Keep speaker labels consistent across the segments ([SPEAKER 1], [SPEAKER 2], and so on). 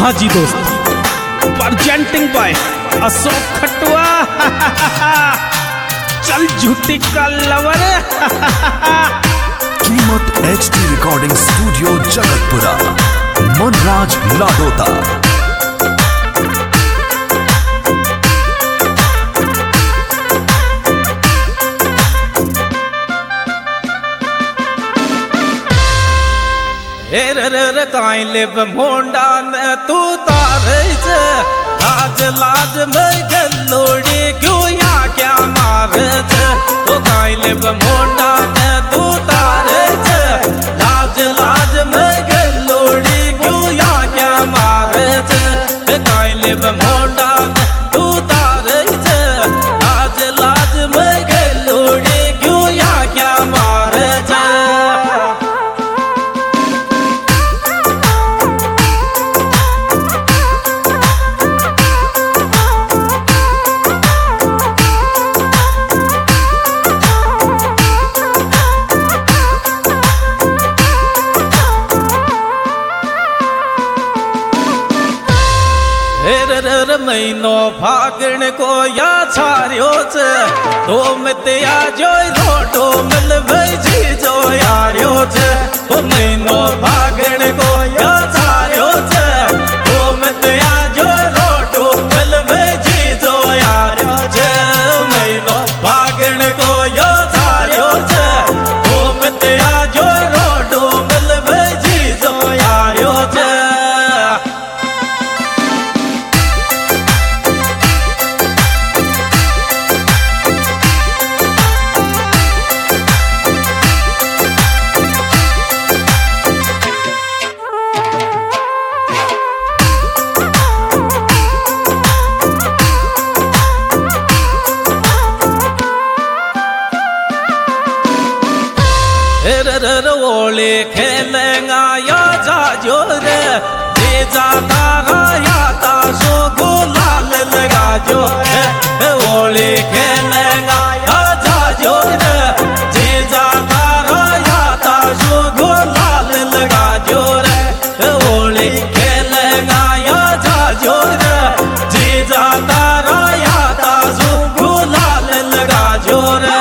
[SPEAKER 1] हाँ जी दोस्त, presenting by Ashok Khatua. चल झूठी का लवर।
[SPEAKER 2] कीमत HD recording studio Jagatpura, Manraj Ladota.
[SPEAKER 1] काइले मोंडा ने तू तारे लाज लाज में गलोड़ी क्यों या क्या मारे तो काइले मोंडा ने तू तारे लाज लाज में गलोड़ी क्यों या क्या मारे काइले मोंडा ने तू तारे लाज लाज में गलोड़ी क्यों या क्या मारे महीनो फागण को या छारियो तो मित्या जो रोटो मिल भई जो यारियो तो महीनो फागण को या छारियो तो मित्या जो रोटो मिल भई जो यारियो महीनो फागण को या छारियो तो मित्या जो रोटो मिल भई जो यारियो ओले खेलेंगा या जाजो रे जे जाता राया तासो गुलाल लगा जो ओले खेलेंगा या जाजो रे जे जाता राया तासो गुलाल लगा जो रे ओले खेलेंगा या जाजो रे जे जाता राया तासो गुलाल लगा जो रे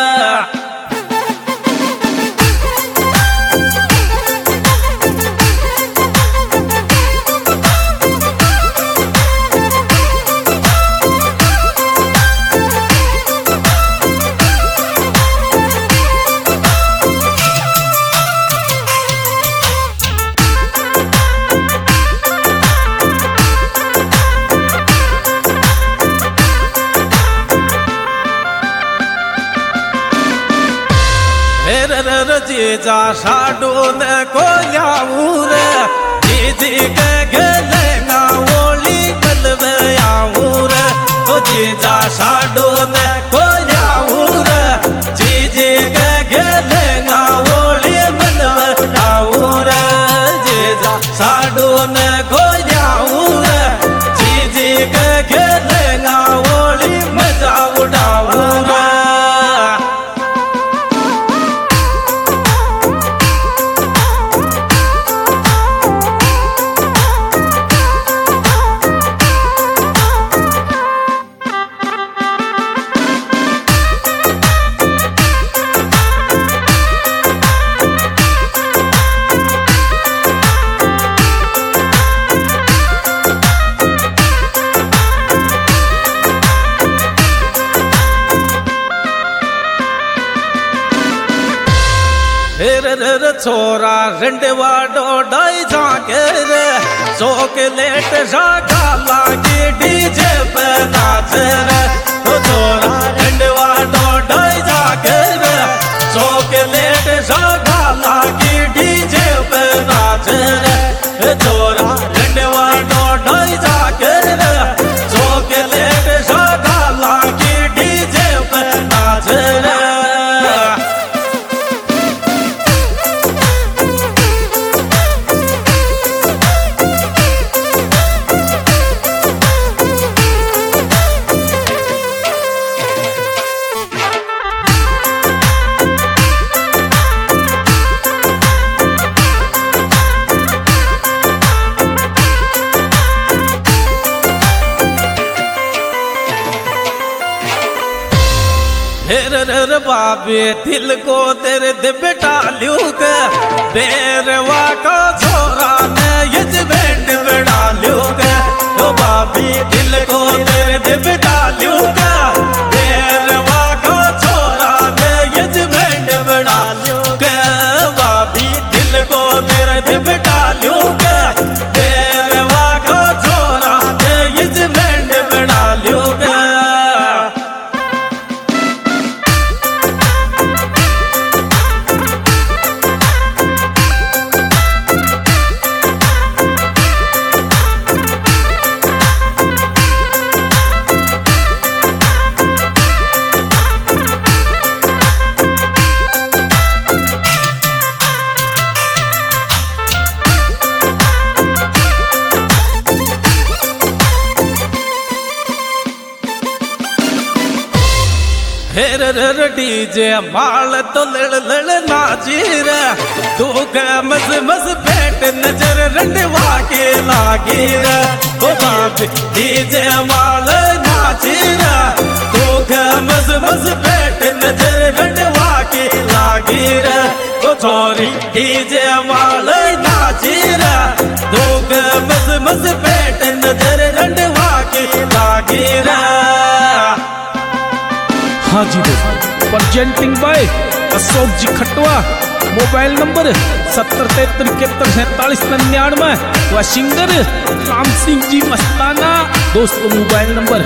[SPEAKER 1] जीजा साडो ने को याऊर जीजी के गलेंगा ओली कलवे आऊर तो जीजा साडो ने को याऊर जीजी के गलेंगा ओली कलवे आऊर जीजा साडो ने को याऊर जीजी के गलेंगा ओली मजा उड़ाऊर छोरा रंडवा डोडाई जाके रे चॉकलेट जागा लागे डीजे पे नाच रे छोरा रंडवा डोडाई जाके रे चॉकलेट जागा लागे डीजे पे नाच रे छोरा रंडवा डोडाई जाके रे चॉकलेट जागा लागे डीजे पे नाच रे रे बाबे दिल को तेरे दिबे डालूंगा बेरवा को छोरा ने यजमेंट में डालूंगा ओ बाबी दिल को तेरे दिबे डालूंगा बेरवा को छोरा ने यजमेंट में डालूंगा बाबी दिल को तेरे दिबे डालूंगा बेरवा को छोरा ने यजमेंट में डालूंगा। हेर डीजे माल तो लड़ लड़ नाचीर तू मस मस बैठ नजर रंडवा के लागीर ओ बाप डीजे माल नाचीर तू मस मस बैठ नजर रंडवा के लागीर ओ छोरी डीजे माल नाचीर तू मस मस बैठ नजर रंडवा के लागीर। हाँ जी दोस्तों, presenting by Ashok ji Khatwa. Mobile number 7073714799 व सिंगर राम सिंह जी मस्ताना। दोस्तों मोबाइल नंबर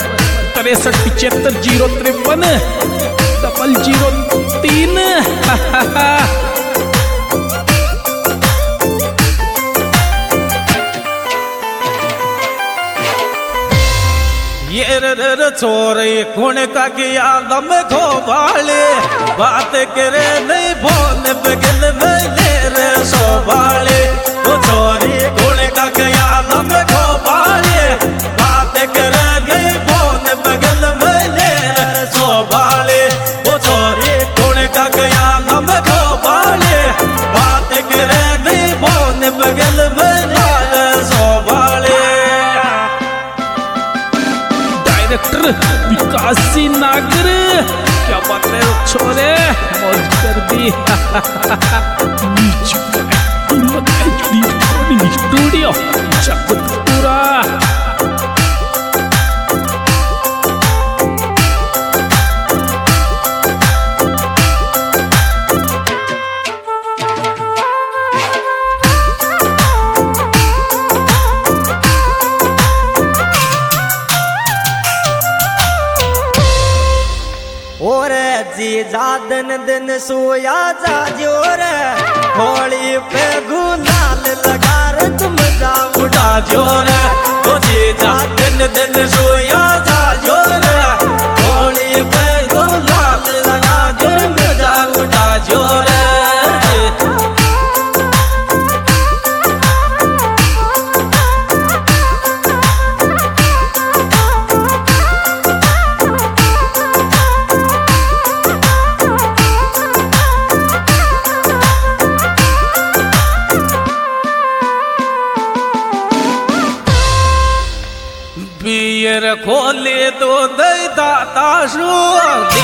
[SPEAKER 1] 637503 ये रे छोरे कौन का किया दम खो बाले बात करे नहीं बोल बगल में ले रे सो बाले वो छोरी कौन का किया दम खो बाले बात करे नहीं बोल बगल में ले रे सो बाले वो छोरी कौन का किया दम खो बाले बात करे नहीं बोल बगल में ले रे सो बाले। डायरेक्टर विकासी नागर, क्या बात है छोरे, मौज कर दी। स्टूडियो जगतपुरा।
[SPEAKER 3] और जीजा दिन दिन सोया जा जोर होली पे गुलाल लगा रे तुम जा
[SPEAKER 1] उड़ा जोर ओ जीजा दिन दिन सोया जा जोर होली पे गुलाल लगा जोर मजा उड़ा जोर। बियर खोले तो दई दाता शू